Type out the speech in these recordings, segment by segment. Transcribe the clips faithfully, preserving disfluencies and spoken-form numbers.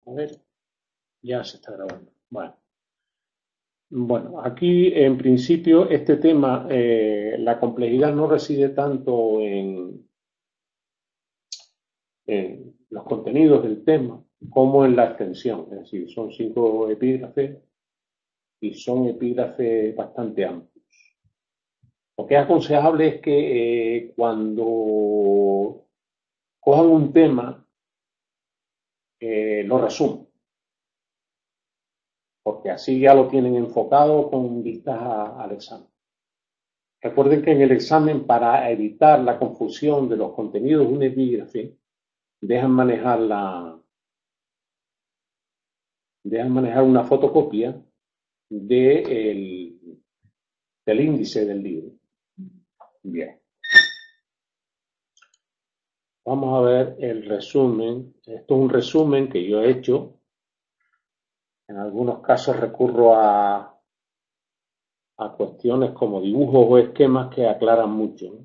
A ver, ya se está grabando. Bueno, bueno aquí en principio este tema, eh, la complejidad no reside tanto en, en los contenidos del tema como en la extensión. Es decir, son cinco epígrafes y son epígrafes bastante amplios. Lo que es aconsejable es que eh, cuando cojan un tema, eh, lo resuman, porque así ya lo tienen enfocado con vistas a- al examen. Recuerden que en el examen, para evitar la confusión de los contenidos de un epígrafe, dejan manejar la, dejan manejar una fotocopia de el, del índice del libro. Bien. Vamos a ver el resumen. Esto es un resumen que yo he hecho. En algunos casos recurro a, a cuestiones como dibujos o esquemas que aclaran mucho, ¿no?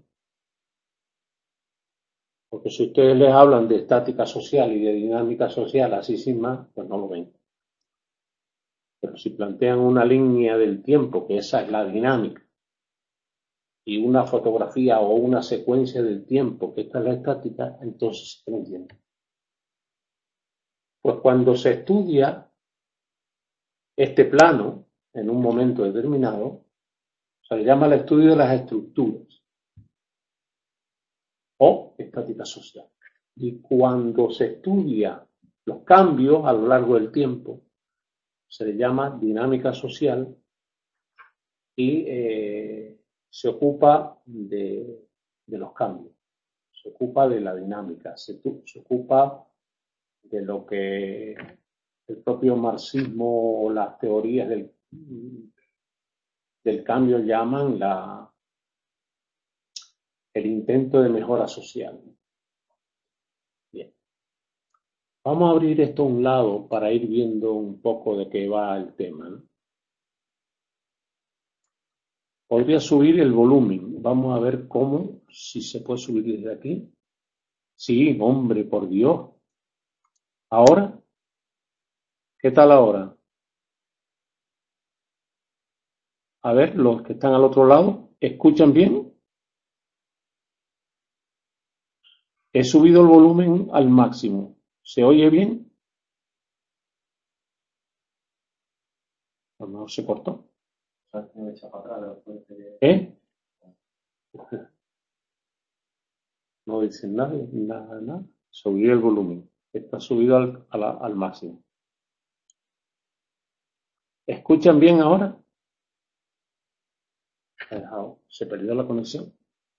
Porque si ustedes les hablan de estática social y de dinámica social así sin más, pues no lo ven. Pero si plantean una línea del tiempo, que esa es la dinámica, y una fotografía o una secuencia del tiempo, que esta es la estática, entonces se entiende. Pues cuando se estudia este plano en un momento determinado, se le llama el estudio de las estructuras o estática social. Y cuando se estudia los cambios a lo largo del tiempo, se le llama dinámica social y eh, se ocupa de, de los cambios, se ocupa de la dinámica, se, se ocupa de lo que el propio marxismo o las teorías del, del cambio llaman la, el intento de mejora social. Bien. Vamos a abrir esto a un lado para ir viendo un poco de qué va el tema, ¿no? Podría subir el volumen. Vamos a ver cómo, si se puede subir desde aquí. Sí, hombre, por Dios. ¿Ahora? ¿Qué tal ahora? A ver, los que están al otro lado, ¿escuchan bien? He subido el volumen al máximo. ¿Se oye bien? A lo mejor se cortó. ¿Eh? No dicen nada, nada, nada. Subí el volumen. Está subido al, al, al máximo. ¿Escuchan bien ahora? Se perdió la conexión.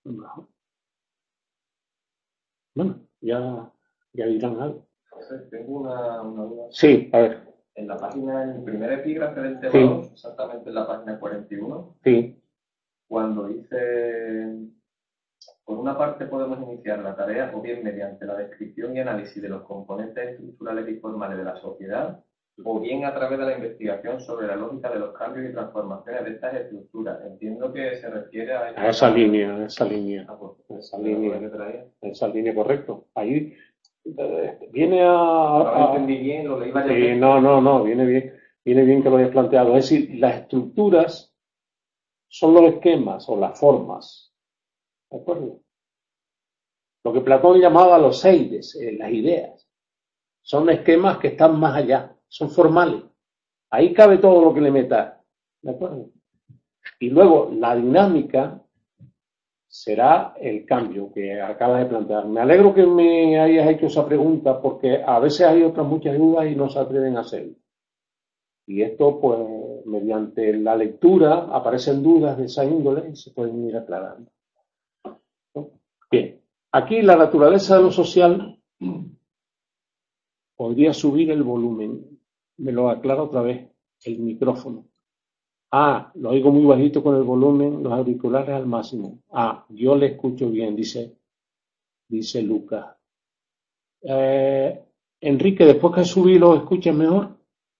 Bueno, ya, ya dirán algo. Entonces, tengo una, una duda. Sí, a ver. En la página, en el primer epígrafe del tema Sí. dos, exactamente en la página cuarenta y uno, Sí. cuando dice, por una parte podemos iniciar la tarea o bien mediante la descripción y análisis de los componentes estructurales y formales de la sociedad, o bien a través de la investigación sobre la lógica de los cambios y transformaciones de estas estructuras. Entiendo que se refiere a... A esa línea, a esa línea. Ah, pues, esa línea, esa línea, correcto. Ahí eh, viene a... No a entendí bien, lo leí varias sí, veces. no, no, no, viene bien, viene bien que lo hayas planteado. Es decir, las estructuras son los esquemas o las formas, ¿de acuerdo? Lo que Platón llamaba los eides, eh, las ideas, son esquemas que están más allá, son formales. Ahí cabe todo lo que le metas, ¿de acuerdo? Y luego la dinámica será el cambio que acabas de plantear. Me alegro que me hayas hecho esa pregunta porque a veces hay otras muchas dudas y no se atreven a hacerlo. Y esto, pues, mediante la lectura aparecen dudas de esa índole y se pueden ir aclarando. ¿No? Bien, aquí la naturaleza de lo social podría subir el volumen. Me lo aclara otra vez el micrófono. Ah, lo oigo muy bajito con el volumen, los auriculares al máximo. Ah, yo le escucho bien, dice, dice Lucas. Eh, Enrique, después que subí, ¿lo escuchas mejor?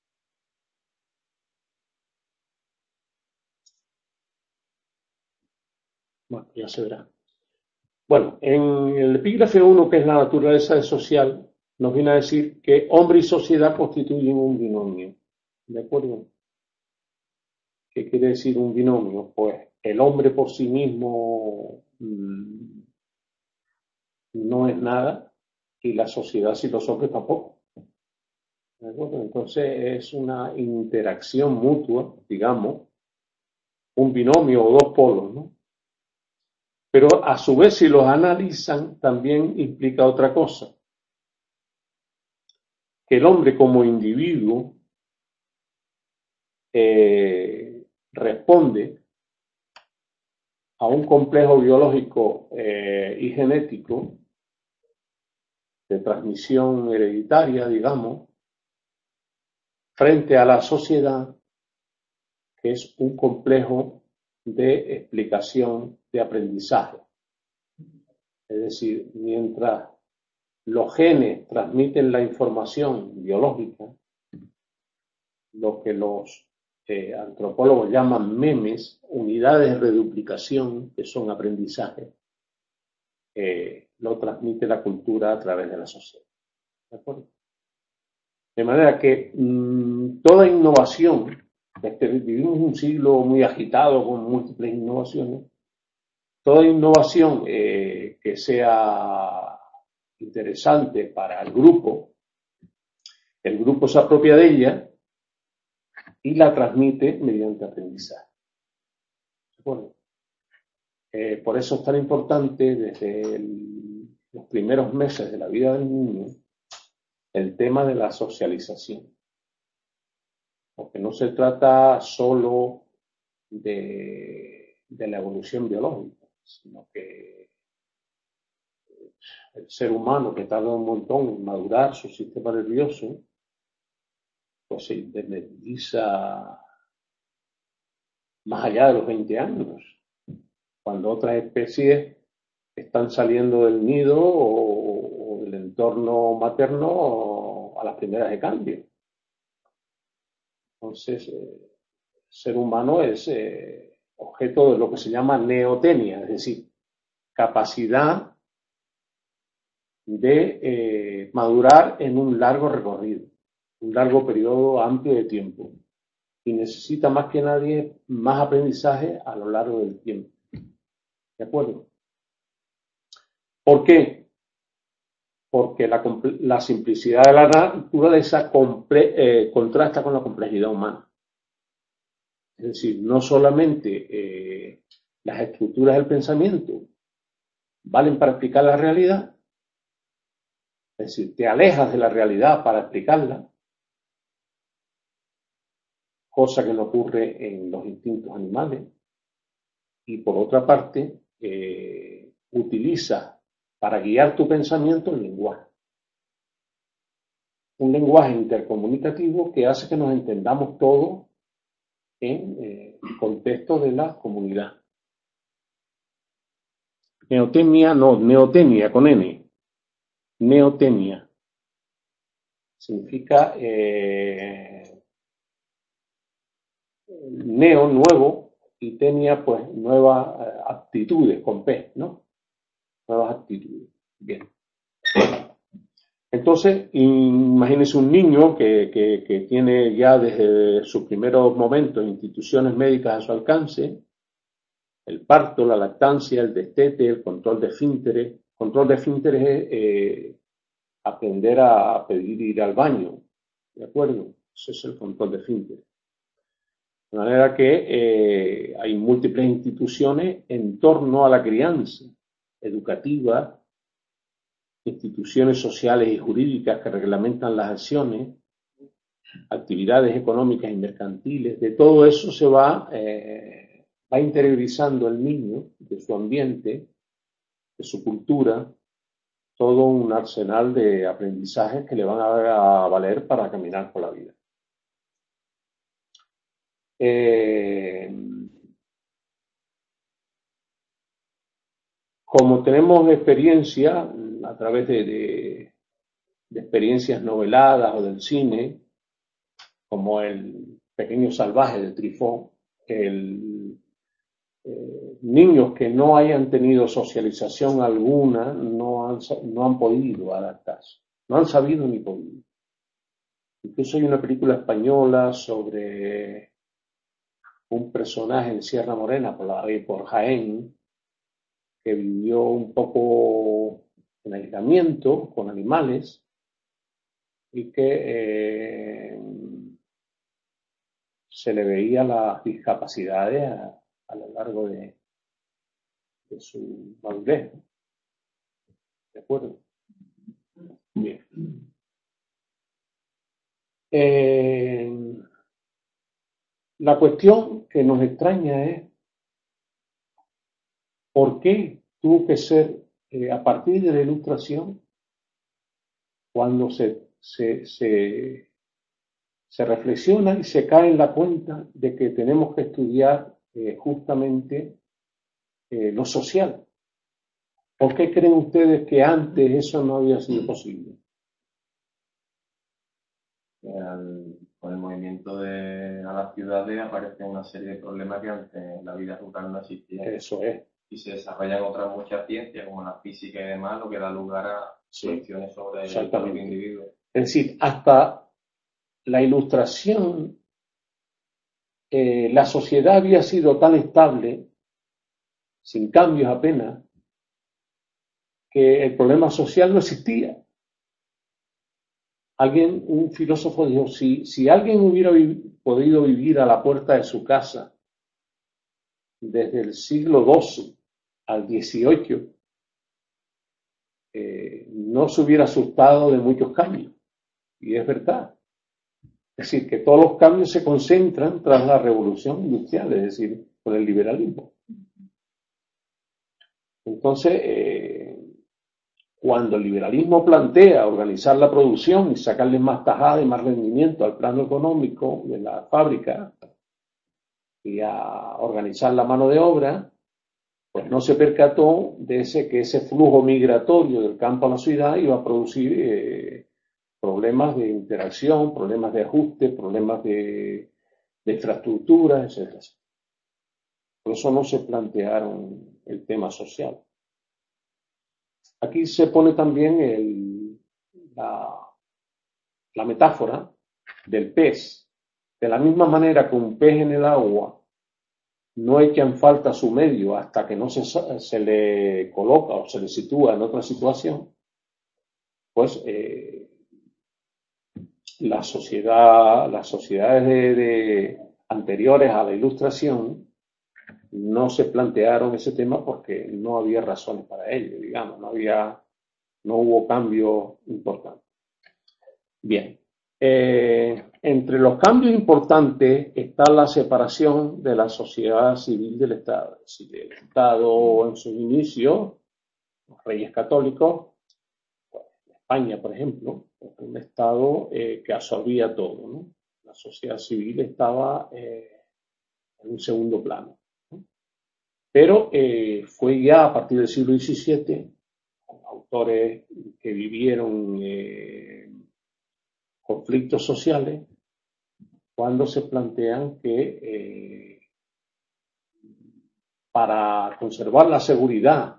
Bueno, ya se verá. Bueno, en el epígrafe uno, que es la naturaleza social, nos viene a decir que hombre y sociedad constituyen un binomio. ¿De acuerdo? ¿Qué quiere decir un binomio? Pues el hombre por sí mismo mmm, no es nada y la sociedad sin los hombres tampoco. ¿De acuerdo? Entonces es una interacción mutua, digamos, un binomio o dos polos, ¿no? Pero a su vez, si los analizan, también implica otra cosa. Que el hombre como individuo eh, responde a un complejo biológico eh, y genético de transmisión hereditaria, digamos, frente a la sociedad, que es un complejo de explicación de aprendizaje. Es decir, mientras los genes transmiten la información biológica, lo que los eh, antropólogos llaman memes, unidades de reduplicación, que son aprendizaje, eh, lo transmite la cultura a través de la sociedad. ¿De acuerdo? De manera que mmm, toda innovación, este, vivimos un siglo muy agitado con múltiples innovaciones, toda innovación eh, que sea interesante para el grupo, el grupo se apropia de ella y la transmite mediante aprendizaje. ¿De acuerdo? Eh, por eso es tan importante desde el, los primeros meses de la vida del niño el tema de la socialización. Porque no se trata solo de, de la evolución biológica, sino que el ser humano, que tarda un montón en madurar su sistema nervioso, pues se independiza más allá de los veinte años, cuando otras especies están saliendo del nido o, o del entorno materno a las primeras de cambio. Entonces, eh, el ser humano es eh, objeto de lo que se llama neotenia, es decir, capacidad de eh, madurar en un largo recorrido, un largo periodo amplio de tiempo. Y necesita más que nadie más aprendizaje a lo largo del tiempo. ¿De acuerdo? ¿Por qué? Porque la, la simplicidad de la naturaleza comple, eh, contrasta con la complejidad humana. Es decir, no solamente eh, las estructuras del pensamiento valen para explicar la realidad, es decir, te alejas de la realidad para explicarla, cosa que no ocurre en los instintos animales, y por otra parte, eh, utiliza para guiar tu pensamiento el lenguaje. Un lenguaje intercomunicativo que hace que nos entendamos todos en eh, el contexto de la comunidad. Neotenia, no, neotenia con N. Neotenia. Significa eh, neo, nuevo, y tenia, pues, nuevas eh, aptitudes, con P, ¿no? Nuevas aptitudes. Bien. Entonces, imagínense un niño que, que, que tiene ya desde sus primeros momentos instituciones médicas a su alcance, el parto, la lactancia, el destete, el control de esfínteres. Control de esfínteres es eh, aprender a pedir ir al baño, ¿de acuerdo? Ese es el control de esfínteres. De manera que eh, hay múltiples instituciones en torno a la crianza educativa, instituciones sociales y jurídicas que reglamentan las acciones, actividades económicas y mercantiles. De todo eso se va, eh, va interiorizando el niño de su ambiente, de su cultura, todo un arsenal de aprendizajes que le van a, a valer para caminar por la vida. Eh, como tenemos experiencia a través de, de, de experiencias noveladas o del cine, como El pequeño salvaje de Truffaut, el, eh, niños que no hayan tenido socialización alguna no han, no han podido adaptarse. No han sabido ni podido. Incluso hay una película española sobre un personaje en Sierra Morena, por, la, por Jaén, que vivió un poco en aislamiento con animales y que eh, se le veía las discapacidades a, a lo largo de, de su madurez. ¿De acuerdo? Bien. Eh, la cuestión que nos extraña es por qué tuvo que ser eh, a partir de la Ilustración cuando se, se, se, se reflexiona y se cae en la cuenta de que tenemos que estudiar eh, justamente eh, lo social. ¿Por qué creen ustedes que antes eso no había sido posible? Al, con el movimiento de, a las ciudades aparecen una serie de problemas que antes en la vida rural no existían. Eso es. Y se desarrollan otras muchas ciencias, como la física y demás, lo que da lugar a Sí, cuestiones sobre el propio individuo. Es decir, hasta la Ilustración, eh, la sociedad había sido tan estable, sin cambios apenas, que el problema social no existía. Alguien, un filósofo dijo, si, si alguien hubiera vi- podido vivir a la puerta de su casa desde el siglo doce al dieciocho, eh, no se hubiera asustado de muchos cambios. Y es verdad. Es decir, que todos los cambios se concentran tras la revolución industrial, es decir, con el liberalismo. Entonces, eh, cuando el liberalismo plantea organizar la producción y sacarle más tajada y más rendimiento al plano económico de la fábrica y a organizar la mano de obra, pues no se percató de ese, que ese flujo migratorio del campo a la ciudad iba a producir eh, problemas de interacción, problemas de ajuste, problemas de, de infraestructura, etcétera. Por eso no se plantearon el tema social. Aquí se pone también el, la, la metáfora del pez. De la misma manera que un pez en el agua no echa en falta su medio hasta que no se, se le coloca o se le sitúa en otra situación, pues eh, la sociedad, las sociedades de, de, anteriores a la Ilustración no se plantearon ese tema porque no había razones para ello, digamos, no había, no hubo cambio importante. Bien, eh, entre los cambios importantes está la separación de la sociedad civil del Estado. Es decir, el Estado en sus inicios, los reyes católicos, pues, España, por ejemplo, un Estado eh, que absorbía todo, ¿no? La sociedad civil estaba eh, en un segundo plano. Pero eh, fue ya a partir del siglo diecisiete, con autores que vivieron eh, conflictos sociales, cuando se plantean que eh, para conservar la seguridad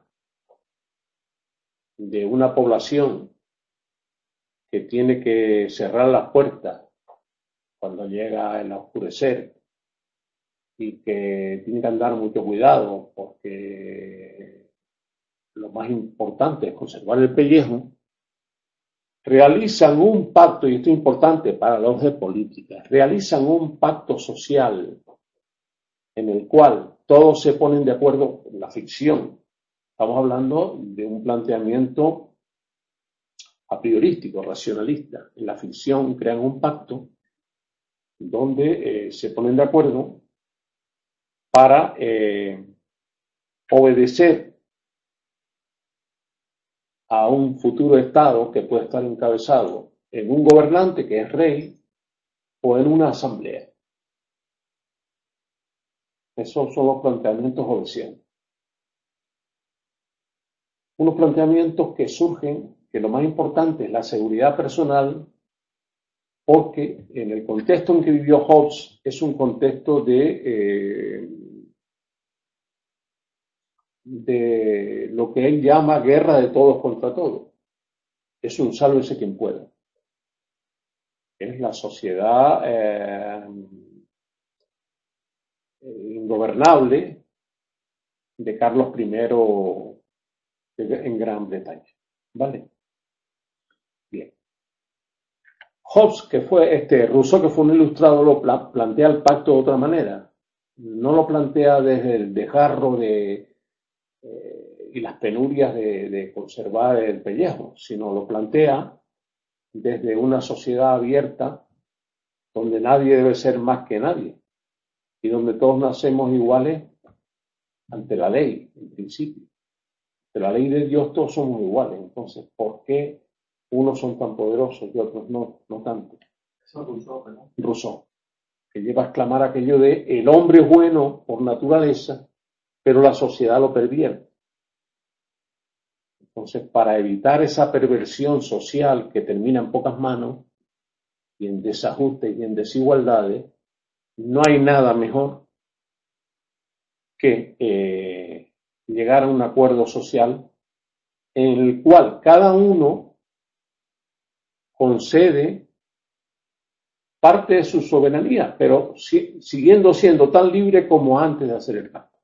de una población que tiene que cerrar las puertas cuando llega el oscurecer y que tiene que andar mucho cuidado porque lo más importante es conservar el pellejo, realizan un pacto, y esto es importante para los de política, realizan un pacto social en el cual todos se ponen de acuerdo en la ficción. Estamos hablando de un planteamiento a priorístico, racionalista. En la ficción crean un pacto donde eh, se ponen de acuerdo para eh, obedecer a un futuro Estado que puede estar encabezado en un gobernante que es rey o en una asamblea. Esos son los planteamientos obedecientes. Unos planteamientos que surgen, que lo más importante es la seguridad personal, porque en el contexto en que vivió Hobbes es un contexto de, eh, de lo que él llama guerra de todos contra todos. es un sálvese quien pueda. Es la sociedad eh, ingobernable de Carlos primero en Gran Bretaña. ¿Vale? Bien. Hobbes, que fue este, Rousseau, que fue un ilustrado, lo pla plantea el pacto de otra manera. No lo plantea desde el desgarro de, eh, y las penurias de, de conservar el pellejo, sino lo plantea desde una sociedad abierta donde nadie debe ser más que nadie y donde todos nacemos iguales ante la ley, en principio. De la ley de Dios todos somos iguales. Entonces, ¿por qué unos son tan poderosos y otros no, no tanto? Eso es Rousseau, ¿verdad? Rousseau, que lleva a exclamar aquello de el hombre es bueno por naturaleza, pero la sociedad lo pervierte. Entonces, para evitar esa perversión social que termina en pocas manos y en desajustes y en desigualdades, no hay nada mejor que eh, llegar a un acuerdo social en el cual cada uno concede parte de su soberanía, pero si, siguiendo siendo tan libre como antes de hacer el pacto.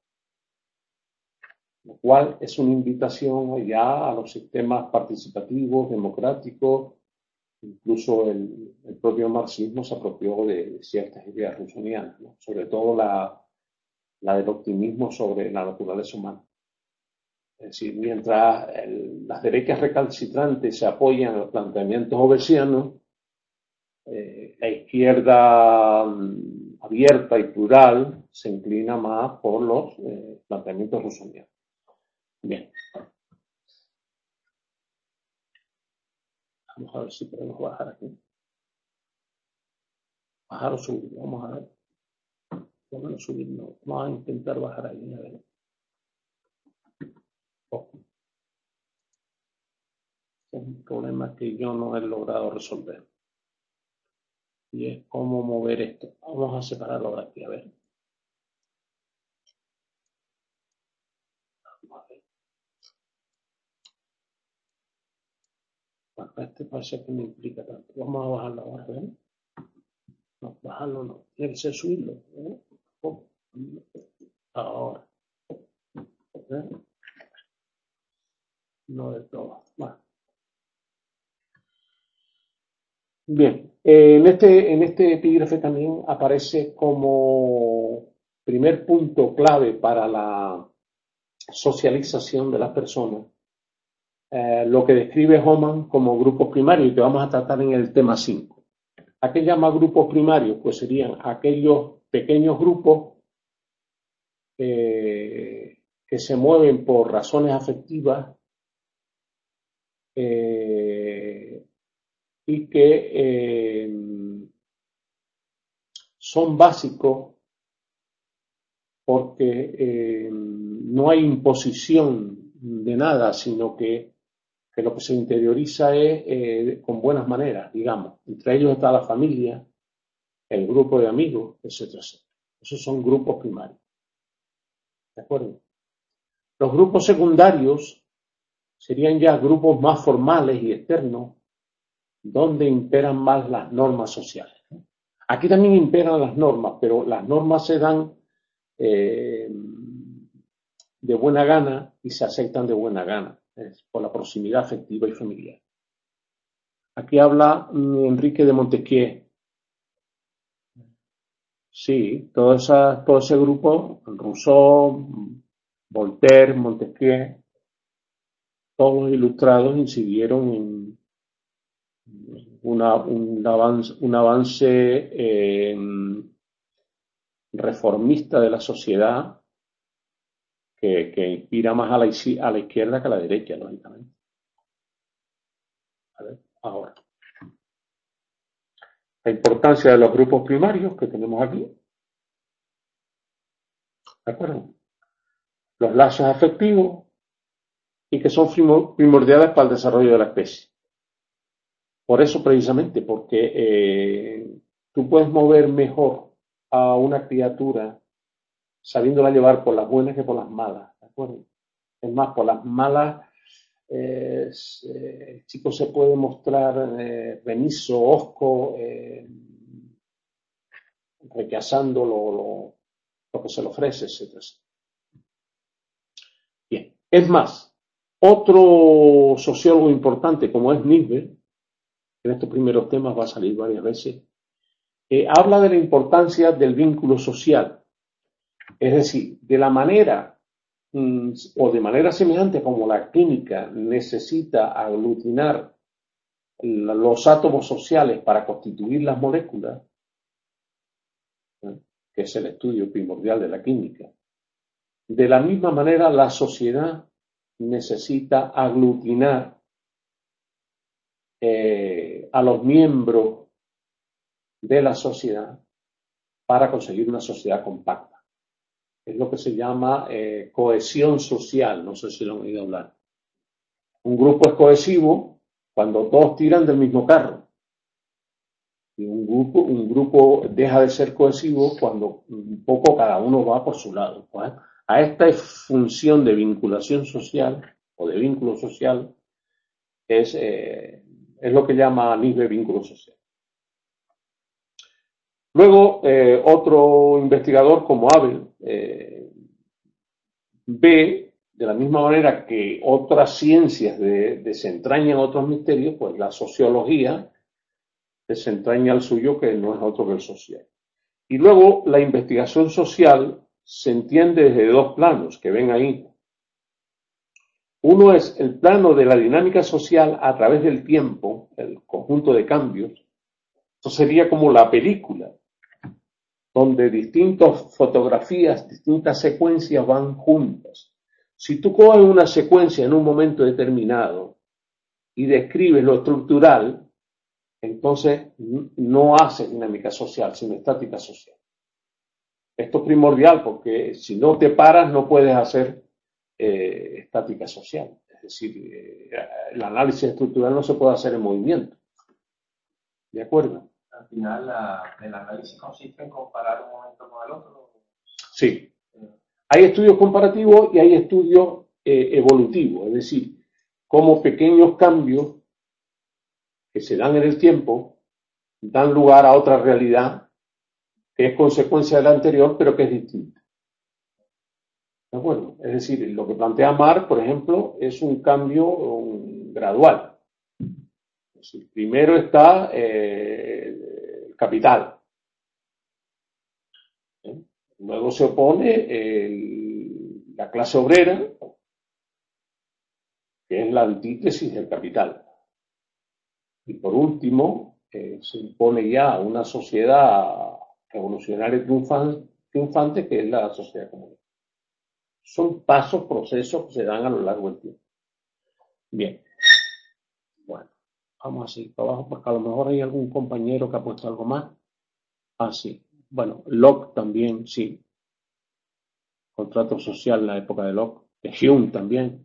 Lo cual es una invitación ya a los sistemas participativos, democráticos. Incluso el, el propio marxismo se apropió de, de ciertas ideas rusonianas, ¿no? Sobre todo la, la del optimismo sobre la naturaleza humana. Es decir, mientras el, las derechas recalcitrantes se apoyan en los planteamientos hobbesianos, eh, la izquierda um, abierta y plural se inclina más por los eh, planteamientos rusonianos. Bien. Vamos a ver si podemos bajar aquí. Bajar o subir, vamos a ver. Vamos a subir, no. Vamos a intentar bajar ahí, a ver. Oh. Es un problema que yo no he logrado resolver. Y es cómo mover esto. Vamos a separarlo de aquí, a ver. Vamos a ver. Bueno, este parece que no implica tanto. Vamos a bajarlo ahora, ¿ves? No, bajarlo no. Tiene que ser subirlo. ¿Eh? Oh. Ahora. ¿Eh? No de todo. Bueno. Bien, eh, en, este, en este epígrafe también aparece como primer punto clave para la socialización de las personas eh, lo que describe Hohmann como grupos primarios y que vamos a tratar en el tema cinco. ¿A qué llama grupos primarios? Pues serían aquellos pequeños grupos eh, que se mueven por razones afectivas eh, y que eh, son básicos porque eh, no hay imposición de nada, sino que, que lo que se interioriza es eh, con buenas maneras, digamos. Entre ellos está la familia, el grupo de amigos, etcétera, etcétera. Esos son grupos primarios. ¿De acuerdo? Los grupos secundarios serían ya grupos más formales y externos, donde imperan más las normas sociales. Aquí también imperan las normas, pero las normas se dan eh, de buena gana y se aceptan de buena gana, es por la proximidad afectiva y familiar. Aquí habla Enrique de Montesquieu. Sí, todo, esa, todo ese grupo, Rousseau, Voltaire, Montesquieu, todos los ilustrados incidieron en una, un avance, un avance eh, reformista de la sociedad que, que inspira más a la, a la izquierda que a la derecha, lógicamente. A ver, ahora. La importancia de los grupos primarios que tenemos aquí. ¿De acuerdo? Los lazos afectivos y que son primordiales para el desarrollo de la especie. Por eso precisamente, porque eh, tú puedes mover mejor a una criatura sabiéndola llevar por las buenas que por las malas, ¿de acuerdo? Es más, por las malas eh, eh, chico se puede mostrar eh, remiso, hosco, eh, rechazando lo, lo, lo que se le ofrece, etcétera. Bien, es más, otro sociólogo importante como es Nietzsche, en estos primeros temas va a salir varias veces, eh, habla de la importancia del vínculo social, es decir, de la manera mm, o de manera semejante como la química necesita aglutinar los átomos sociales para constituir las moléculas, ¿eh? que es el estudio primordial de la química. De la misma manera, la sociedad necesita aglutinar eh, a los miembros de la sociedad para conseguir una sociedad compacta. Es lo que se llama eh, cohesión social, no sé si lo han oído hablar. Un grupo es cohesivo cuando todos tiran del mismo carro. Y un grupo, un grupo deja de ser cohesivo cuando un poco cada uno va por su lado. ¿Vale? A esta función de vinculación social o de vínculo social es, eh, es lo que llama Nietzsche vínculo social. Luego, eh, otro investigador como Abel eh, ve, de la misma manera que otras ciencias de, desentrañan otros misterios, pues la sociología desentraña el suyo, que no es otro que el social. Y luego la investigación social se entiende desde dos planos que ven ahí. Uno es el plano de la dinámica social a través del tiempo, el conjunto de cambios. Esto sería como la película, donde distintas fotografías, distintas secuencias van juntas. Si tú coges una secuencia en un momento determinado y describes lo estructural, entonces no haces dinámica social, sino estática social. Esto es primordial porque si no te paras no puedes hacer eh, estática social. Es decir, eh, el análisis estructural no se puede hacer en movimiento. ¿De acuerdo? Al final, la, el análisis consiste en comparar un momento con el otro. Sí. Hay estudios comparativos y hay estudios eh, evolutivos, es decir, cómo pequeños cambios que se dan en el tiempo dan lugar a otra realidad que es consecuencia de la anterior, pero que es distinta. ¿De acuerdo? Es decir, lo que plantea Marx, por ejemplo, es un cambio un, gradual. Es decir, primero está eh, el capital. ¿Eh? Luego se opone el, la clase obrera, que es la antítesis del capital. Y por último, eh, se impone ya una sociedad revolucionaria triunfante, triunfante, que es la sociedad comunista. Son pasos, procesos que se dan a lo largo del tiempo. Bien. Bueno, vamos a seguir para abajo porque a lo mejor hay algún compañero que ha puesto algo más. Ah, sí. Bueno, Locke también, sí. Contrato social en la época de Locke. De Hume también.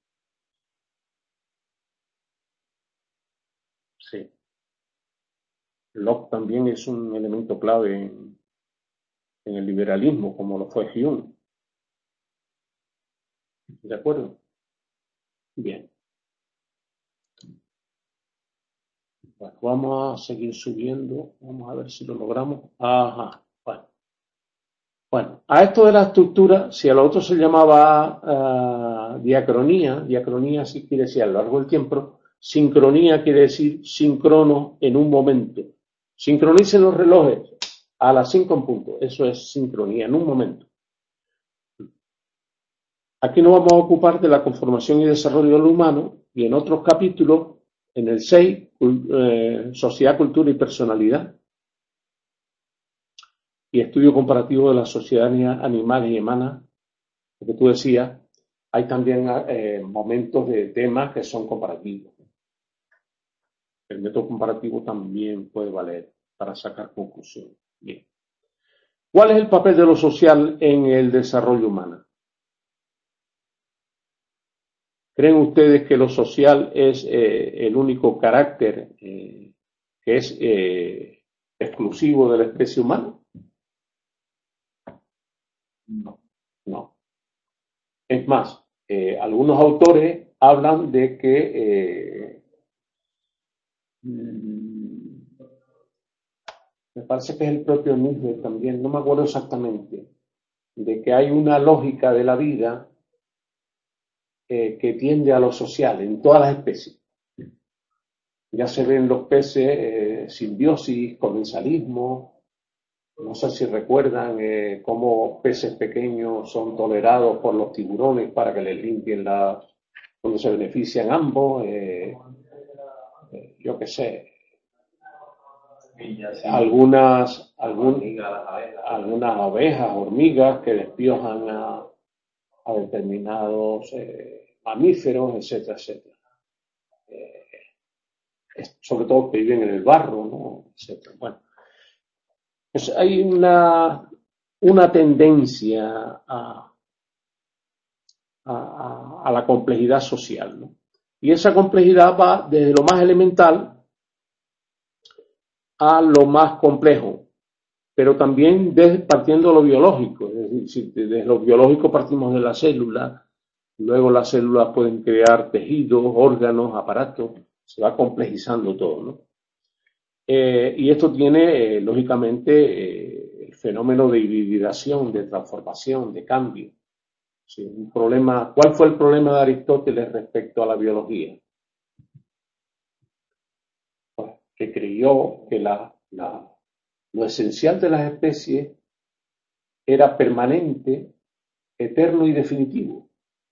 Sí. Locke también es un elemento clave en, en el liberalismo, como lo fue Hume. ¿De acuerdo? Bien. Bueno, vamos a seguir subiendo. Vamos a ver si lo logramos. Ajá. Bueno. Bueno, a esto de la estructura, si a lo otro se llamaba uh, diacronía, diacronía sí quiere decir a lo largo del tiempo, sincronía quiere decir síncrono en un momento. Sincronicen los relojes a las cinco en punto. Eso es sincronía en un momento. Aquí nos vamos a ocupar de la conformación y desarrollo del humano y en otros capítulos, en el seis, eh, sociedad, cultura y personalidad, y estudio comparativo de las sociedades animales y humanas, lo que tú decías, hay también eh, momentos de temas que son comparativos. El método comparativo también puede valer para sacar conclusiones. Bien. ¿Cuál es el papel de lo social en el desarrollo humano? ¿Creen ustedes que lo social es eh, el único carácter eh, que es eh, exclusivo de la especie humana? No, no. Es más, eh, algunos autores hablan de que eh, parece que es el propio Nietzsche también, no me acuerdo exactamente, de que hay una lógica de la vida eh, que tiende a lo social en todas las especies. Ya se ven los peces, eh, simbiosis, comensalismo. No sé si recuerdan eh, cómo peces pequeños son tolerados por los tiburones para que les limpien las, donde se benefician ambos. Eh, eh, yo qué sé. Algunas, algún, algunas abejas, hormigas que despiojan a, a determinados eh, mamíferos, etcétera, etcétera. Eh, sobre todo que viven en el barro, ¿no? Etcétera. Bueno, pues hay una, una tendencia a, a, a la complejidad social, ¿no? Y esa complejidad va desde lo más elemental a lo más complejo, pero también desde, partiendo de lo biológico. Es decir, si desde lo biológico partimos de la célula, luego las células pueden crear tejidos, órganos, aparatos, se va complejizando todo, ¿no? Eh, y esto tiene, eh, lógicamente, eh, el fenómeno de hibridación, de transformación, de cambio. Sí, un problema. ¿Cuál fue el problema de Aristóteles respecto a la biología? Pues que creyó que la, la, lo esencial de las especies era permanente, eterno y definitivo.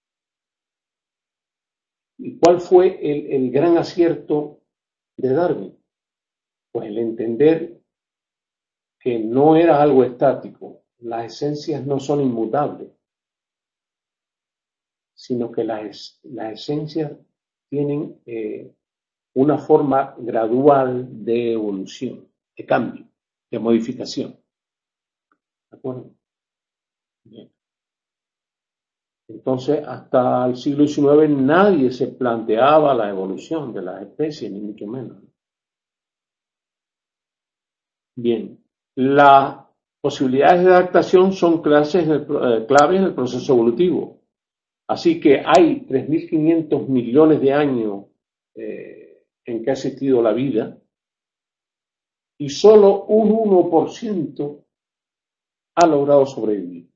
¿Y cuál fue el, el gran acierto de Darwin? Pues el entender que no era algo estático, las esencias no son inmutables, sino que las, las esencias tienen eh, una forma gradual de evolución, de cambio, de modificación. ¿De acuerdo? Bien. Entonces, hasta el siglo diecinueve nadie se planteaba la evolución de las especies, ni mucho menos. Bien, las posibilidades de adaptación son clases en el, eh, claves en el proceso evolutivo. Así que hay tres mil quinientos millones de años eh, en que ha existido la vida y solo un uno por ciento ha logrado sobrevivir.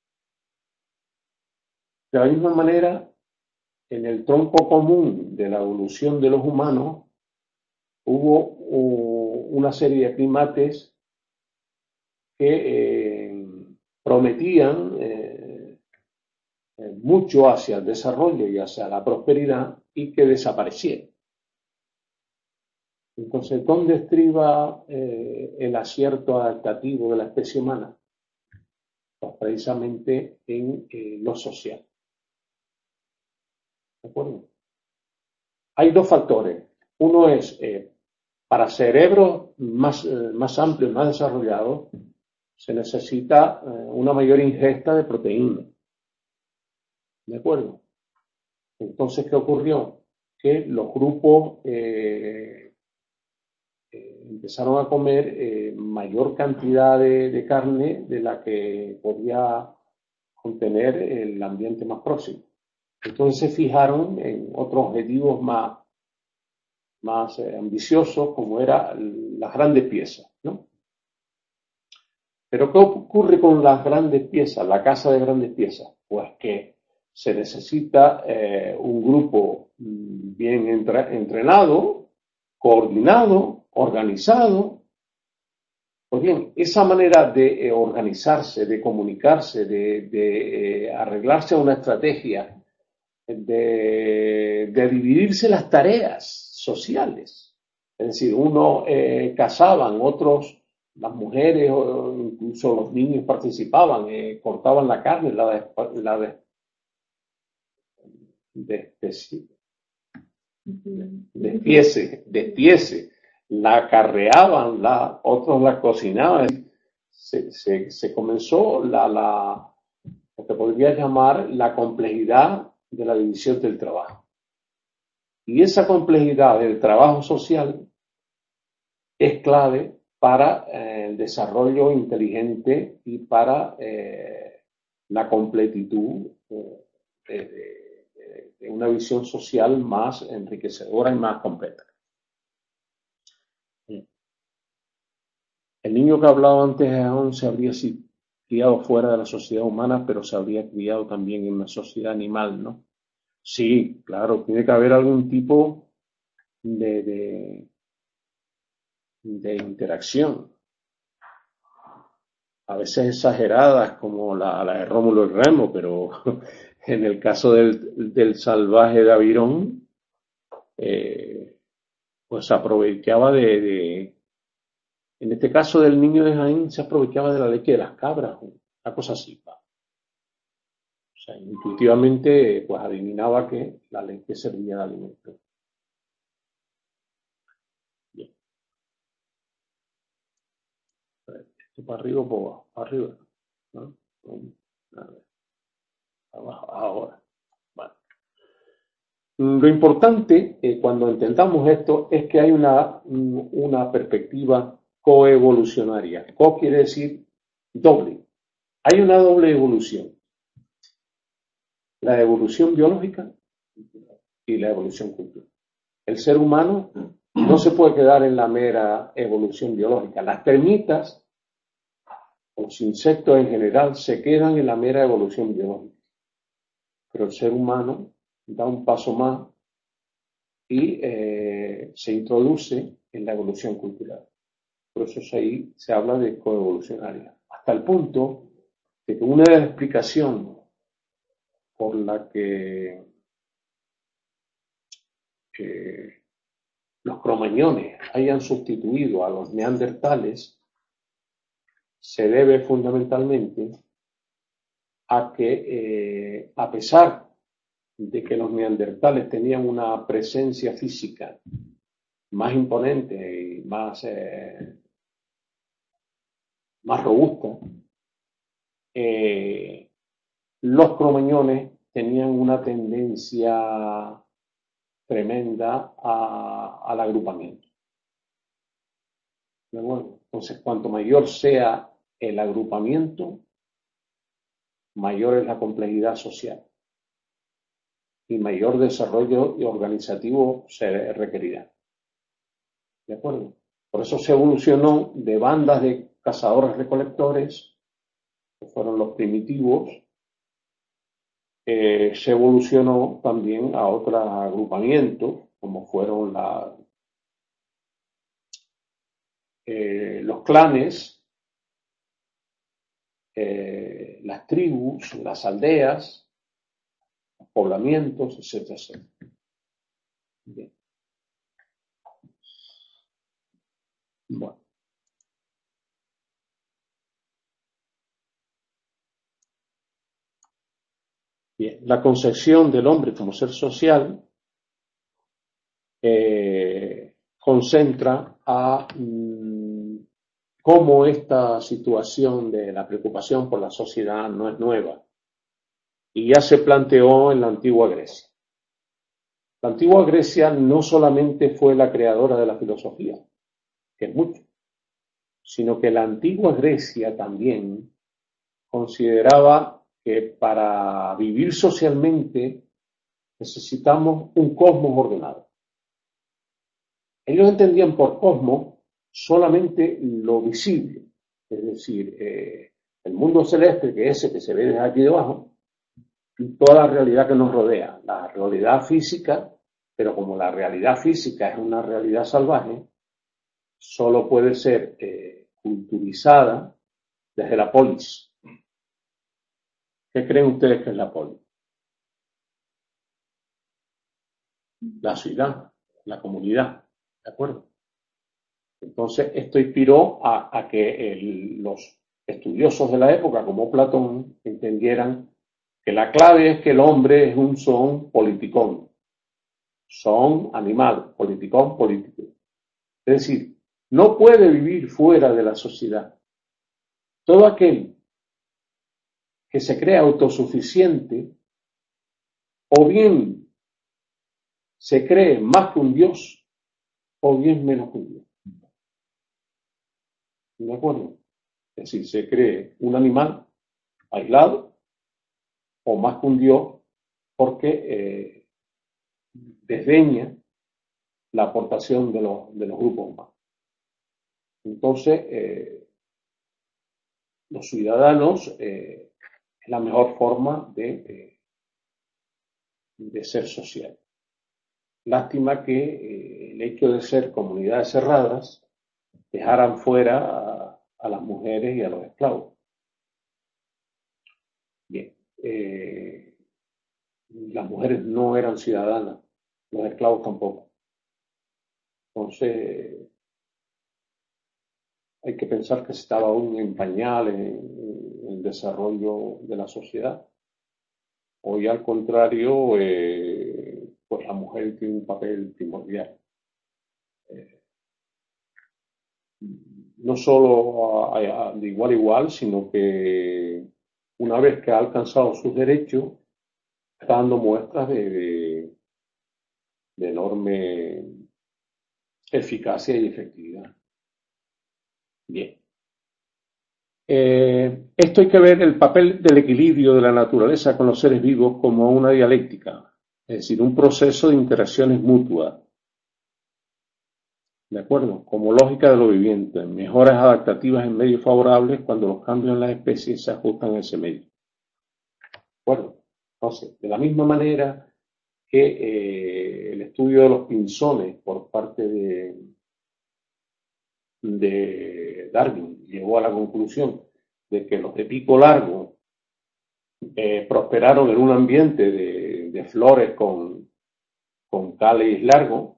De la misma manera, en el tronco común de la evolución de los humanos hubo uh, una serie de primates que eh, prometían eh, mucho hacia el desarrollo y hacia la prosperidad y que desaparecieron. Entonces, ¿dónde estriba eh, el acierto adaptativo de la especie humana? Pues precisamente en eh, lo social. ¿De acuerdo? Hay dos factores. Uno es, eh, para cerebros más, eh, más amplios, más desarrollados, se necesita eh, una mayor ingesta de proteínas. ¿De acuerdo? Entonces, ¿qué ocurrió? Que los grupos eh, eh, empezaron a comer eh, mayor cantidad de, de carne de la que podía contener el ambiente más próximo. Entonces se fijaron en otros objetivos más, más eh, ambiciosos, como eran las grandes piezas, ¿no? Pero ¿qué ocurre con las grandes piezas, la caza de grandes piezas? Pues que se necesita eh, un grupo bien entre, entrenado, coordinado, organizado. Pues bien, esa manera de eh, organizarse, de comunicarse, de, de eh, arreglarse a una estrategia, de, de dividirse las tareas sociales. Es decir, unos eh, cazaban, otros, las mujeres o incluso los niños participaban, eh, cortaban la carne, la, de, la de, de, de, despiese, despiese, la acarreaban, la, otros la cocinaban. Se, se, se comenzó la, la, lo que podría llamar la complejidad de la división del trabajo. Y esa complejidad del trabajo social es clave para eh, el desarrollo inteligente y para eh, la completitud eh, de, de, de una visión social más enriquecedora y más completa. El niño que hablaba antes de Aún se habría sido criado fuera de la sociedad humana, pero se habría criado también en una sociedad animal, ¿no? Sí, claro, tiene que haber algún tipo de, de, de interacción, a veces exageradas como la, la de Rómulo y Remo, pero en el caso del, del salvaje de Avirón, eh, pues se aprovechaba de, de, en este caso del niño de Jaén, se aprovechaba de la leche de las cabras, una cosa así. ¿Va? O sea, intuitivamente, pues adivinaba que la leche servía de alimento. Bien. Esto para arriba o para abajo, para arriba, ¿no? A ver, abajo, ahora. Vale. Lo importante eh, cuando intentamos esto es que hay una, una perspectiva coevolucionaria. Co quiere decir doble. Hay una doble evolución. La evolución biológica y la evolución cultural. El ser humano no se puede quedar en la mera evolución biológica. Las termitas, los insectos en general, se quedan en la mera evolución biológica. Pero el ser humano da un paso más y eh, se introduce en la evolución cultural. Por eso ahí se habla de coevolucionaria. Hasta el punto de que una de las explicaciones por la que eh, los cromañones hayan sustituido a los neandertales se debe fundamentalmente a que, eh, a pesar de que los neandertales tenían una presencia física más imponente y más, eh, más robusta, eh, los cromañones tenían una tendencia tremenda a, al agrupamiento. ¿De acuerdo? Entonces, cuanto mayor sea el agrupamiento, mayor es la complejidad social y mayor desarrollo organizativo se requerirá. ¿De acuerdo? Por eso se evolucionó de bandas de cazadores-recolectores, que fueron los primitivos, eh, se evolucionó también a otros agrupamientos, como fueron la, eh, los clanes, eh, las tribus, las aldeas, los poblamientos, etcétera, etcétera. Bien. Bueno. Bien. La concepción del hombre como ser social eh, concentra a mmm, cómo esta situación de la preocupación por la sociedad no es nueva y ya se planteó en la antigua Grecia. La antigua Grecia no solamente fue la creadora de la filosofía, que es mucho, sino que la antigua Grecia también consideraba que para vivir socialmente necesitamos un cosmos ordenado. Ellos entendían por cosmos solamente lo visible, es decir, eh, el mundo celeste, que es ese que se ve desde aquí debajo, y toda la realidad que nos rodea, la realidad física, pero como la realidad física es una realidad salvaje, solo puede ser eh, culturizada desde la polis. ¿Qué creen ustedes que es la polis? La ciudad, la comunidad, ¿de acuerdo? Entonces, esto inspiró a, a que el, los estudiosos de la época, como Platón, entendieran que la clave es que el hombre es un son politicón, son animal, politicón, político. Es decir, no puede vivir fuera de la sociedad. Todo aquel que se cree autosuficiente, o bien se cree más que un dios, o bien menos que un dios. ¿De acuerdo? Es decir, se cree un animal aislado, o más que un dios, porque eh, desdeña la aportación de los, de los grupos humanos. Entonces, eh, los ciudadanos eh, es la mejor forma de, de, de ser social. Lástima que eh, el hecho de ser comunidades cerradas dejaran fuera a, a las mujeres y a los esclavos. Bien, eh, las mujeres no eran ciudadanas, los esclavos tampoco. Entonces, hay que pensar que se estaba aún en pañales en, en el desarrollo de la sociedad. Hoy, al contrario, eh, pues la mujer tiene un papel primordial. Eh, no solo a, a, de igual a igual, sino que una vez que ha alcanzado sus derechos, está dando muestras de, de, de enorme eficacia y efectividad. Bien. Eh, esto hay que ver el papel del equilibrio de la naturaleza con los seres vivos como una dialéctica, es decir, un proceso de interacciones mutuas, ¿de acuerdo? Como lógica de lo viviente, mejoras adaptativas en medios favorables cuando los cambios en las especies se ajustan a ese medio. ¿De acuerdo? Entonces, de la misma manera que eh, el estudio de los pinzones por parte de, de Darwin llegó a la conclusión de que los de pico largo eh, prosperaron en un ambiente de, de flores con, con cáliz largo,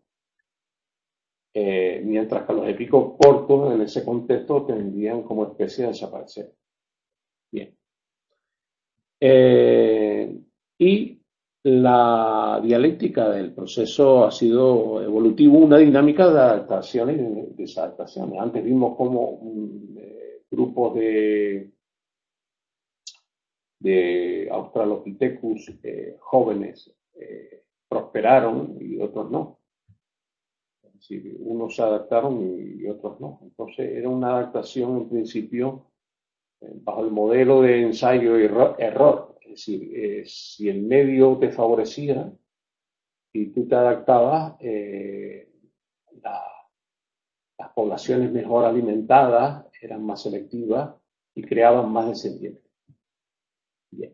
eh, mientras que los de pico cortos en ese contexto tendrían como especie a desaparecer. Bien. Eh, y la dialéctica del proceso ha sido evolutivo, una dinámica de adaptaciones y de desadaptaciones. Antes vimos cómo um, eh, grupos de, de Australopithecus eh, jóvenes eh, prosperaron y otros no. Es decir, unos se adaptaron y, y otros no. Entonces era una adaptación en principio eh, bajo el modelo de ensayo y error. Es decir, eh, si el medio te favorecía y tú te adaptabas, eh, la, las poblaciones mejor alimentadas eran más selectivas y creaban más descendientes. Bien.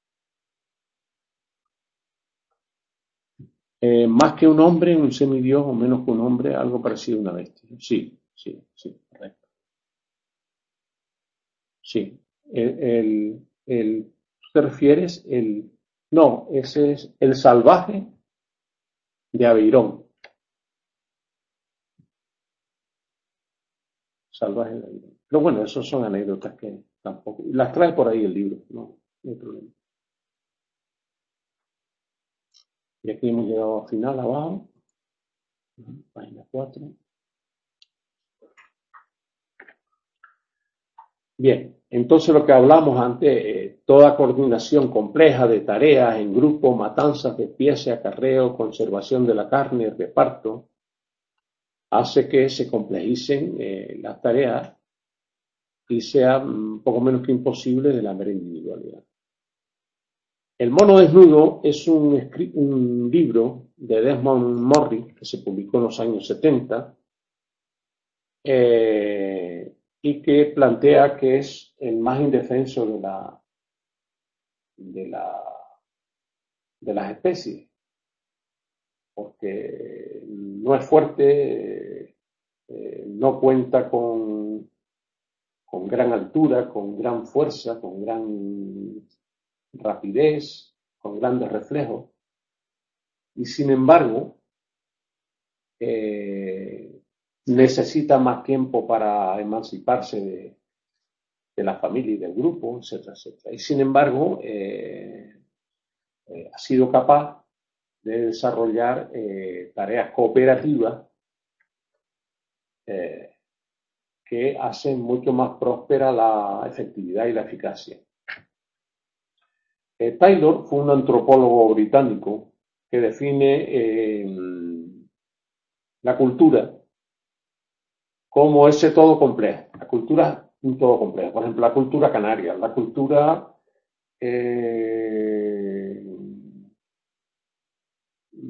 Eh, más que un hombre, un semidios, o menos que un hombre, algo parecido a una bestia. Sí, sí, sí, correcto. Sí. El, el, el, ¿tú te refieres? El, no, ese es el salvaje de Aveirón. Salvaje de Aveirón. Pero bueno, esos son anécdotas que tampoco. Las trae por ahí el libro, no, no hay problema. Y aquí hemos llegado al final, abajo. Página cuatro. Bien, entonces lo que hablamos antes, eh, toda coordinación compleja de tareas en grupo, matanzas, despiece, acarreo, conservación de la carne, reparto, hace que se complejicen eh, las tareas y sea un poco menos que imposible de la mera individualidad. El mono desnudo es un, un libro de Desmond Morris que se publicó en los años setenta eh, y que plantea que es el más indefenso de la de la de las especies, porque no es fuerte, eh, no cuenta con, con gran altura, con gran fuerza, con gran rapidez, con grandes reflejos, y sin embargo eh, necesita más tiempo para emanciparse de, de la familia y del grupo, etcétera, etcétera. Y sin embargo eh, eh, ha sido capaz de desarrollar eh, tareas cooperativas eh, que hacen mucho más próspera la efectividad y la eficacia. Eh, Taylor fue un antropólogo británico que define eh, la cultura como ese todo complejo. La cultura es un todo complejo. Por ejemplo, la cultura canaria, la cultura eh,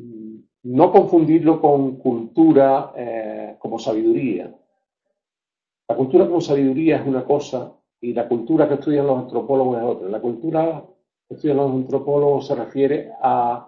no confundirlo con cultura eh, como sabiduría. La cultura como sabiduría es una cosa y la cultura que estudian los antropólogos es otra. La cultura que estudian los antropólogos se refiere a,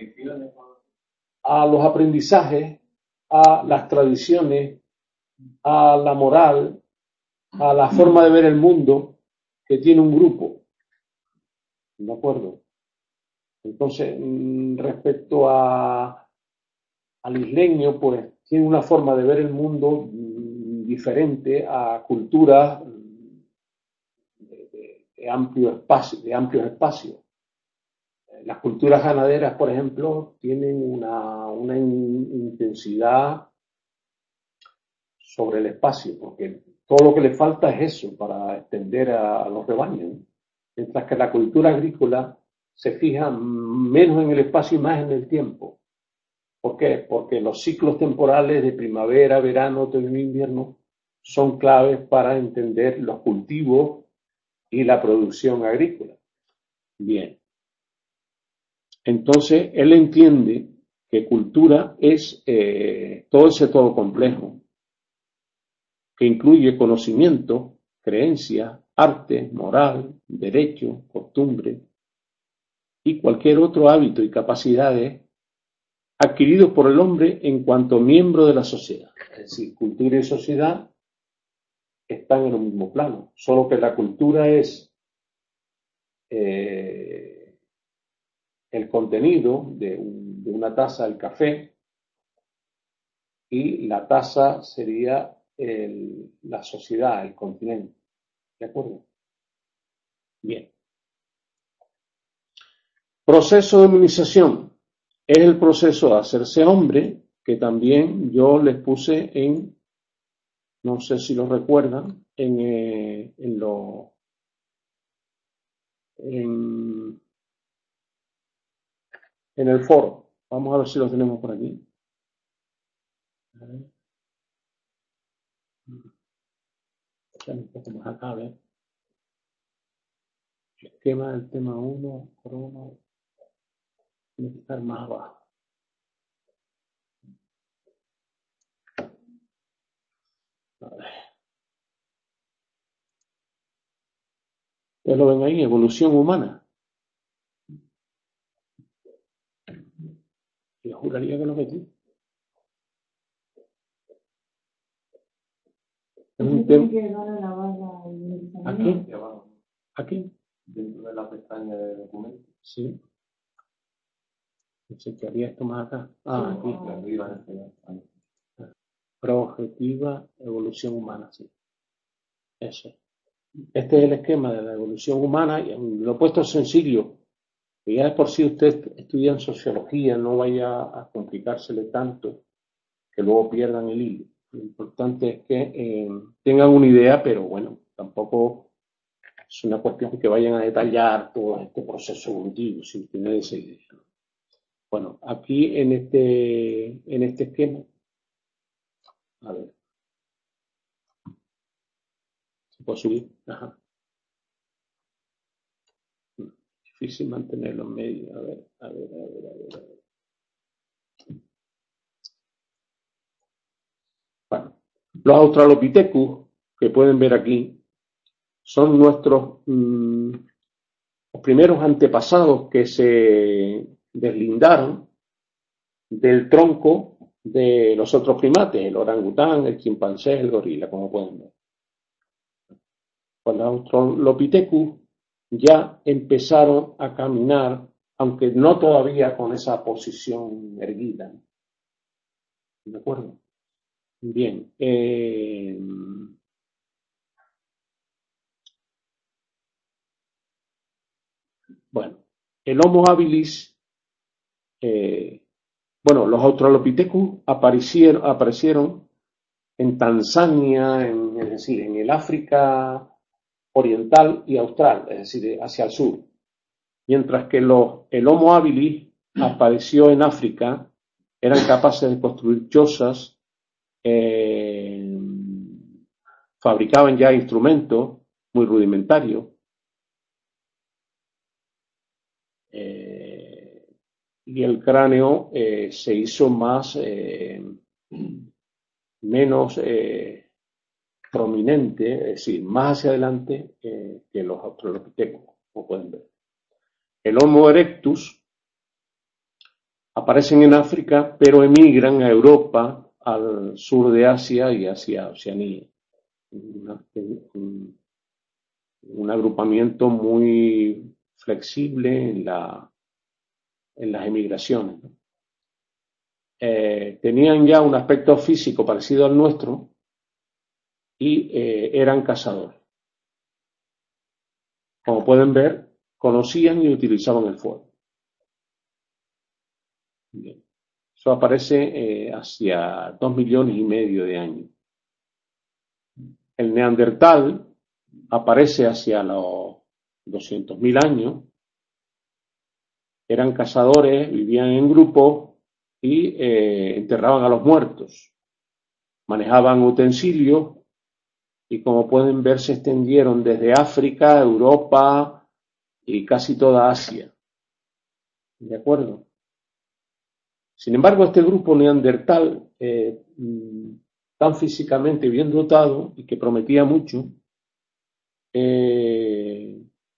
a los aprendizajes, a las tradiciones, a la moral, a la forma de ver el mundo que tiene un grupo. ¿De acuerdo? Entonces, respecto a, al isleño, pues tiene una forma de ver el mundo diferente a culturas de, de, de amplio espacio, de amplios espacios. Las culturas ganaderas, por ejemplo, tienen una, una intensidad sobre el espacio, porque todo lo que le falta es eso para extender a, a los rebaños, mientras que la cultura agrícola se fija menos en el espacio y más en el tiempo. ¿Por qué? Porque los ciclos temporales de primavera, verano, otoño e invierno son claves para entender los cultivos y la producción agrícola. Bien. Entonces, él entiende que cultura es eh, todo ese todo complejo, que incluye conocimiento, creencias, arte, moral, derecho, costumbre y cualquier otro hábito y capacidades adquiridos por el hombre en cuanto miembro de la sociedad. Es decir, cultura y sociedad están en el mismo plano, solo que la cultura es eh, el contenido de, un, de una taza del café y la taza sería el, la sociedad, el continente. ¿De acuerdo? Bien. Proceso de inmunización es el proceso de hacerse hombre, que también yo les puse en, no sé si lo recuerdan, en, eh, en lo en, en el foro. Vamos a ver si lo tenemos por aquí. A ver. Un poco más acá, a ver. Esquema del tema uno, corona. Tiene que estar más abajo. A ver. ¿Ustedes lo ven ahí? Evolución humana. Yo juraría que lo metí. Es un tema. ¿Aquí? ¿Aquí? Dentro de la pestaña de documentos. Sí. Pensé que había esto más acá. Ah, aquí. Arriba, Proobjetiva evolución humana, sí. Eso. Este es el esquema de la evolución humana. Y lo he puesto sencillo. Que ya de por sí usted estudia en sociología, no vaya a complicársele tanto que luego pierdan el hilo. Lo importante es que eh, tengan una idea, pero bueno, tampoco es una cuestión que vayan a detallar todo este proceso evolutivo sin tener esa idea. Bueno, aquí en este, en este esquema, a ver, ¿se puede subir? Ajá. Difícil mantenerlo en medio. A ver, a ver, a ver, a ver. A ver. Bueno, los Australopithecus, que pueden ver aquí, son nuestros mmm, los primeros antepasados que se deslindaron del tronco de los otros primates, el orangután, el chimpancé, el gorila, como pueden ver. Con los Australopithecus ya empezaron a caminar, aunque no todavía con esa posición erguida. ¿De acuerdo? Bien. Eh, bueno, el Homo habilis, eh, bueno, los Australopithecus aparecieron, aparecieron en Tanzania, en, es decir, en el África oriental y austral, es decir, hacia el sur. Mientras que los, el Homo habilis apareció en África, eran capaces de construir chozas, eh, fabricaban ya instrumentos muy rudimentarios, eh, y el cráneo eh, se hizo más, eh, menos, eh, prominente, es decir, más hacia adelante eh, que los australopithecus, como pueden ver. El Homo erectus aparecen en África, pero emigran a Europa, al sur de Asia y hacia Oceanía. Una, un, un agrupamiento muy flexible en, la, en las emigraciones. Eh, tenían ya un aspecto físico parecido al nuestro y eh, eran cazadores. Como pueden ver, conocían y utilizaban el fuego. Bien. Eso aparece eh, hacia dos millones y medio de años. El Neandertal aparece hacia los doscientos mil años. Eran cazadores, vivían en grupos y eh, enterraban a los muertos. Manejaban utensilios y, como pueden ver, se extendieron desde África, Europa y casi toda Asia. ¿De acuerdo? Sin embargo, este grupo neandertal, eh, tan físicamente bien dotado y que prometía mucho, eh,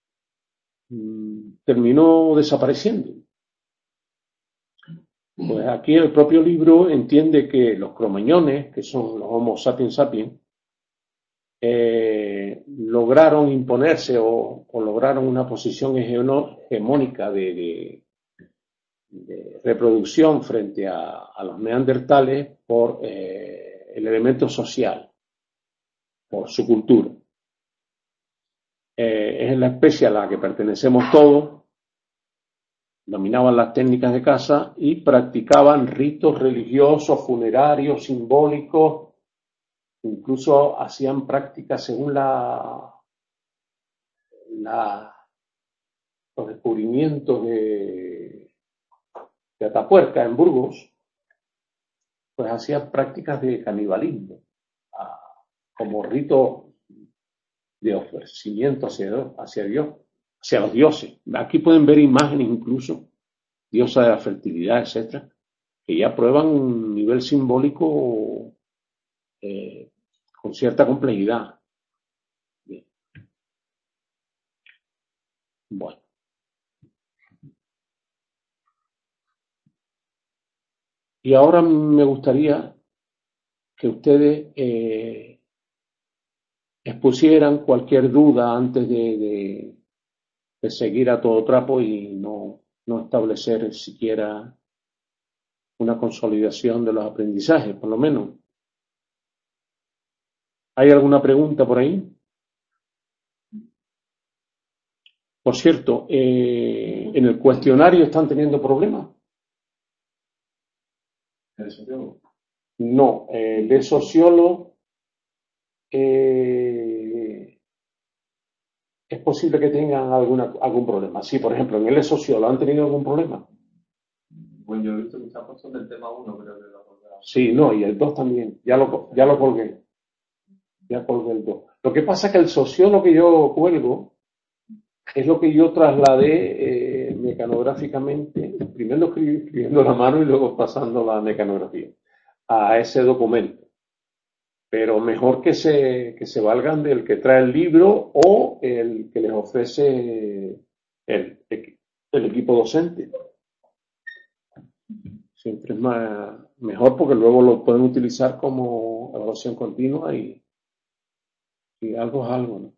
terminó desapareciendo. Pues aquí el propio libro entiende que los cromañones, que son los Homo sapiens sapiens, eh, lograron imponerse o, o lograron una posición hegemónica de, de, de reproducción frente a, a los neandertales por eh, el elemento social, por su cultura. Eh, es la especie a la que pertenecemos todos. Dominaban las técnicas de caza y practicaban ritos religiosos, funerarios, simbólicos, incluso hacían prácticas según la, la, los descubrimientos de, de Atapuerca en Burgos, pues hacían prácticas de canibalismo, como rito de ofrecimiento hacia, hacia Dios, hacia los dioses. Aquí pueden ver imágenes incluso, diosa de la fertilidad, etcétera, que ya prueban un nivel simbólico eh, con cierta complejidad. Bien. Bueno. Y ahora me gustaría que ustedes eh, expusieran cualquier duda antes de, de, de seguir a todo trapo y no, no establecer siquiera una consolidación de los aprendizajes, por lo menos. ¿Hay alguna pregunta por ahí? Por cierto, eh, en el cuestionario están teniendo problemas. ¿El sociólogo? No, eh, el de sociólogo eh, es posible que tengan alguna, algún problema. Sí, por ejemplo, en el de sociólogo, ¿han tenido algún problema? Bueno, yo he visto que se ha puesto del tema uno, creo que lo ha. Sí, no, y el dos también. Ya lo, ya lo colgué. Ya colgué el dos. Lo que pasa es que el sociólogo que yo cuelgo es lo que yo trasladé eh, mecanográficamente, primero escribiendo la mano y luego pasando la mecanografía a ese documento. Pero mejor que se, que se valgan del que trae el libro o el que les ofrece el, el equipo docente. Siempre es más, mejor porque luego lo pueden utilizar como evaluación continua y, y algo es algo, ¿no?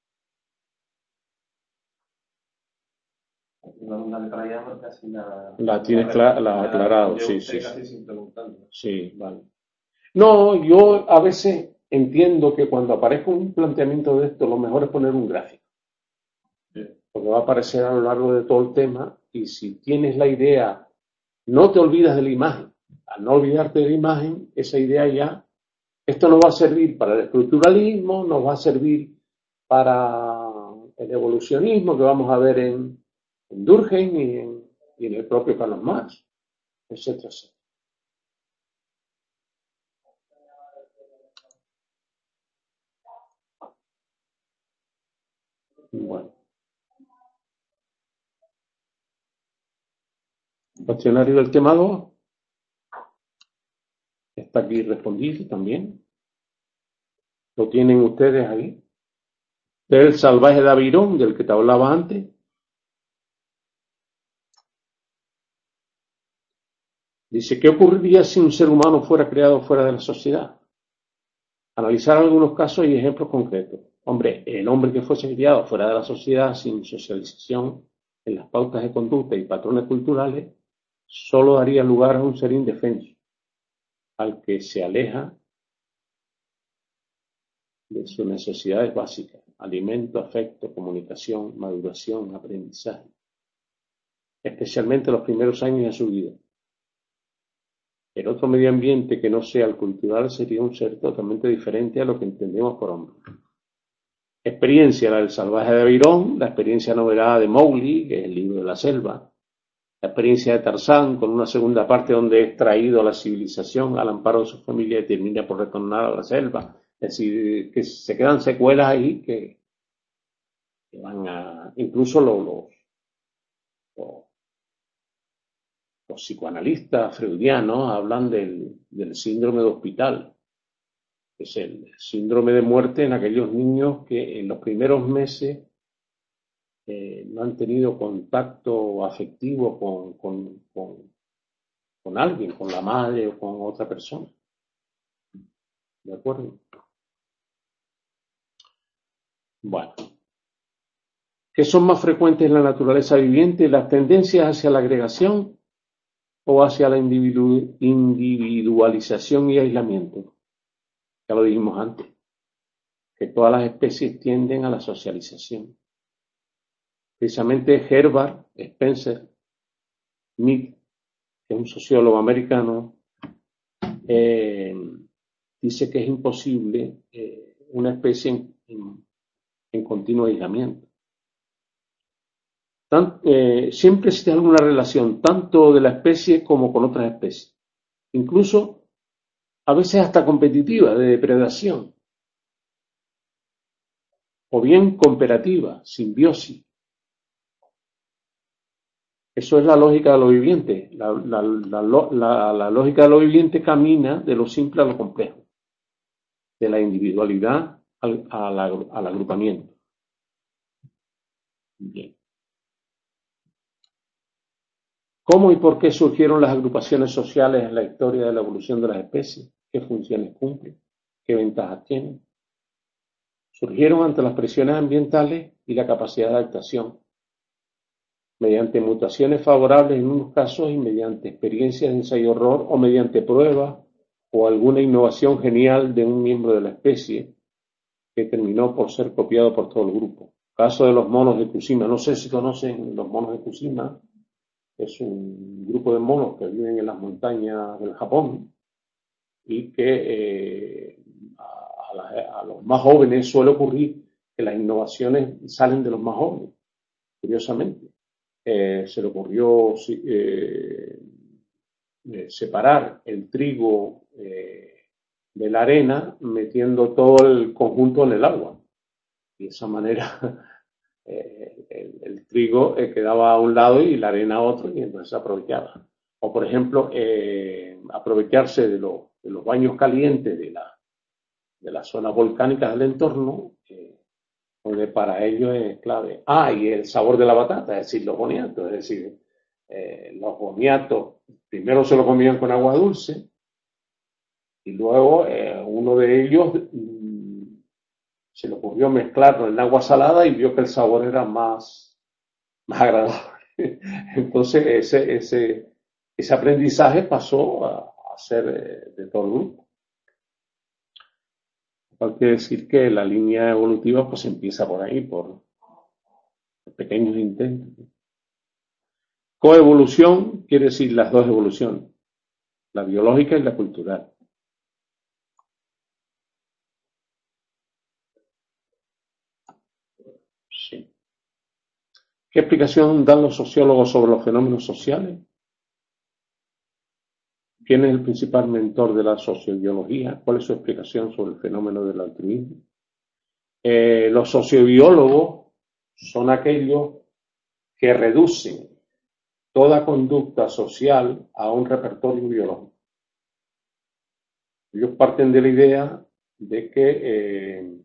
La letra ya casi la... La tienes clara, la has aclarado, sí, sí. Casi sin preguntarme. Sí, vale. No, yo a veces entiendo que cuando aparezca un planteamiento de esto, lo mejor es poner un gráfico. Sí. Porque va a aparecer a lo largo de todo el tema y si tienes la idea, no te olvidas de la imagen. Al no olvidarte de la imagen, esa idea ya, esto no va a servir para el estructuralismo, nos va a servir para el evolucionismo que vamos a ver en, en Durkheim y en, y en el propio Karl Marx, etcétera, etcétera. Bueno. Cuestionario del tema dos. Está aquí respondido también. Lo tienen ustedes ahí. Del salvaje de Avirón, del que te hablaba antes. Dice, ¿qué ocurriría si un ser humano fuera creado fuera de la sociedad? Analizar algunos casos y ejemplos concretos. Hombre, el hombre que fuese criado fuera de la sociedad, sin socialización en las pautas de conducta y patrones culturales, solo daría lugar a un ser indefenso, al que se aleja de sus necesidades básicas: alimento, afecto, comunicación, maduración, aprendizaje, especialmente los primeros años de su vida. El otro medio ambiente que no sea el cultural sería un ser totalmente diferente a lo que entendemos por hombre. Experiencia: la del salvaje de Avirón, la experiencia novelada de Mowgli, que es el libro de la selva, la experiencia de Tarzán, con una segunda parte donde es traído a la civilización al amparo de su familia y termina por retornar a la selva. Es decir, que se quedan secuelas ahí que, que van a... Incluso los, los, los, los psicoanalistas freudianos hablan del, del síndrome de hospital, que es el síndrome de muerte en aquellos niños que en los primeros meses eh, no han tenido contacto afectivo con, con, con, con alguien, con la madre o con otra persona. ¿De acuerdo? Bueno. ¿Qué son más frecuentes en la naturaleza viviente? ¿Las tendencias hacia la agregación o hacia la individu- individualización y aislamiento? Ya lo dijimos antes, que todas las especies tienden a la socialización. Precisamente Herbert Spencer Smith, que es un sociólogo americano, eh, dice que es imposible eh, una especie en, en, en continuo aislamiento. Tan, eh, siempre existe alguna relación, tanto de la especie como con otras especies, incluso a veces hasta competitiva, de depredación, o bien cooperativa, simbiosis. Eso es la lógica de lo viviente. La, la, la, la, la lógica de lo viviente camina de lo simple a lo complejo, de la individualidad al, al, al agrupamiento. Bien. ¿Cómo y por qué surgieron las agrupaciones sociales en la historia de la evolución de las especies? ¿Qué funciones cumplen? ¿Qué ventajas tienen? Surgieron ante las presiones ambientales y la capacidad de adaptación, mediante mutaciones favorables en unos casos y mediante experiencias de ensayo-error o mediante pruebas o alguna innovación genial de un miembro de la especie que terminó por ser copiado por todo el grupo. Caso de los monos de Tsushima. No sé si conocen los monos de Tsushima. Es un grupo de monos que viven en las montañas del Japón y que eh, a, la, a los más jóvenes suele ocurrir que las innovaciones salen de los más jóvenes, curiosamente. Eh, se le ocurrió eh, eh, separar el trigo eh, de la arena metiendo todo el conjunto en el agua. Y de esa manera eh, el, el trigo eh, quedaba a un lado y la arena a otro, y entonces se aprovechaba. O, por ejemplo, eh, aprovecharse de, lo, de los baños calientes de, la, de las zonas volcánicas del entorno, eh, donde para ellos es clave. Ah, y el sabor de la batata, es decir, los boniatos, es decir, eh, los boniatos primero se lo comían con agua dulce y luego eh, uno de ellos mmm, se le ocurrió mezclarlo en agua salada y vio que el sabor era más, más agradable. Entonces ese, ese, ese aprendizaje pasó a, a ser eh, de todo el grupo. Hay que decir que la línea evolutiva pues empieza por ahí, por pequeños intentos. Coevolución quiere decir las dos evoluciones, la biológica y la cultural. Sí. ¿Qué explicación dan los sociólogos sobre los fenómenos sociales? ¿Quién es el principal mentor de la sociobiología? ¿Cuál es su explicación sobre el fenómeno del altruismo? Eh, los sociobiólogos son aquellos que reducen toda conducta social a un repertorio biológico. Ellos parten de la idea de que eh,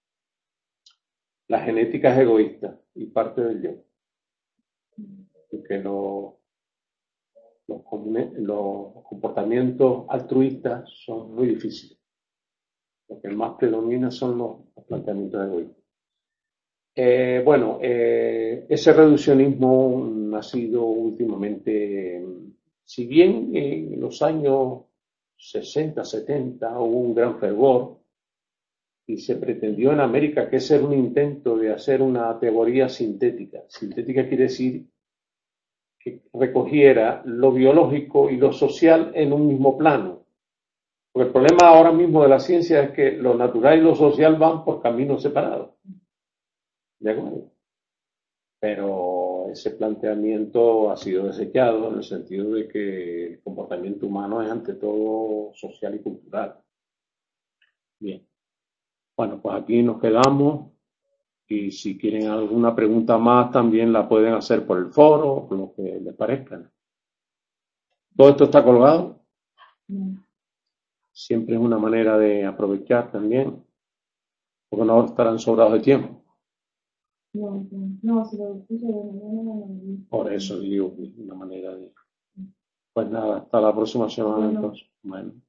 la genética es egoísta y parte del yo. Y que lo, los, los comportamientos altruistas son muy difíciles. Lo que más predomina son los, los planteamientos egoístas. Eh, bueno, eh, ese reduccionismo ha sido últimamente, si bien en los años sesenta, setenta hubo un gran fervor y se pretendió en América que ese era un intento de hacer una teoría sintética. Sintética quiere decir que recogiera lo biológico y lo social en un mismo plano. Porque el problema ahora mismo de la ciencia es que lo natural y lo social van por caminos separados. ¿De acuerdo? Pero ese planteamiento ha sido desechado en el sentido de que el comportamiento humano es ante todo social y cultural. Bien. Bueno, pues aquí nos quedamos y si quieren alguna pregunta más también la pueden hacer por el foro o por lo que les parezca. ¿Todo esto está colgado? Siempre es una manera de aprovechar también, porque no estarán sobrados de tiempo. No, no, si lo puse de mañana. Por eso digo, una manera de... Pues nada, hasta la próxima semana Bueno. entonces. Bueno.